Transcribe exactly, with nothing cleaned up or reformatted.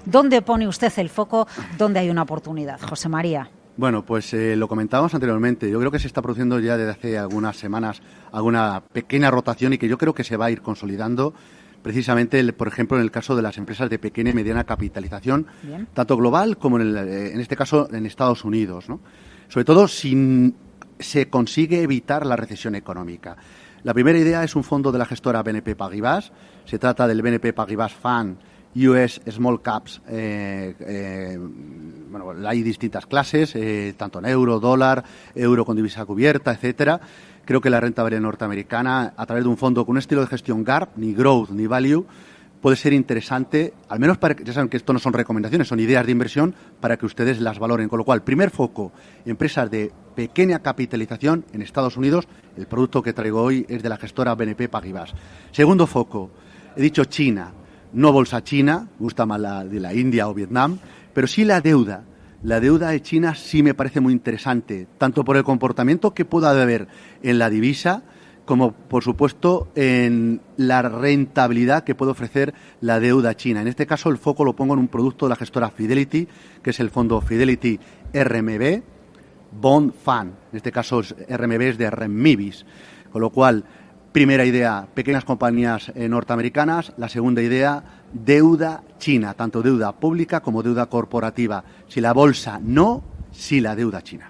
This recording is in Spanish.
¿Dónde pone usted el foco? ¿Dónde hay una oportunidad? José María. Bueno, pues eh, lo comentábamos anteriormente. Yo creo que se está produciendo ya desde hace algunas semanas alguna pequeña rotación y que yo creo que se va a ir consolidando precisamente, por ejemplo, en el caso de las empresas de pequeña y mediana capitalización, Bien. tanto global como en, el, en este caso en Estados Unidos, ¿no? Sobre todo si se consigue evitar la recesión económica. La primera idea es un fondo de la gestora B N P Paribas. Se trata del B N P Paribas Fund U S Small Caps. Eh, eh, bueno, hay distintas clases, eh, tanto en euro, dólar, euro con divisa cubierta, etcétera. Creo que la renta variable norteamericana, a través de un fondo con un estilo de gestión G A R P, ni Growth ni Value, puede ser interesante, al menos para que, ya saben que esto no son recomendaciones, son ideas de inversión para que ustedes las valoren. Con lo cual, primer foco, empresas de pequeña capitalización en Estados Unidos. El producto que traigo hoy es de la gestora B N P Paribas. Segundo foco, he dicho China, no bolsa china, gusta más la de la India o Vietnam, pero sí la deuda. La deuda de China sí me parece muy interesante, tanto por el comportamiento que pueda haber en la divisa, como, por supuesto, en la rentabilidad que puede ofrecer la deuda china. En este caso, el foco lo pongo en un producto de la gestora Fidelity, que es el fondo Fidelity R M B Bond Fund. En este caso, R M B es de Remibis. Con lo cual, primera idea, pequeñas compañías eh, norteamericanas. La segunda idea, deuda china, tanto deuda pública como deuda corporativa. Si la bolsa no, si la deuda china.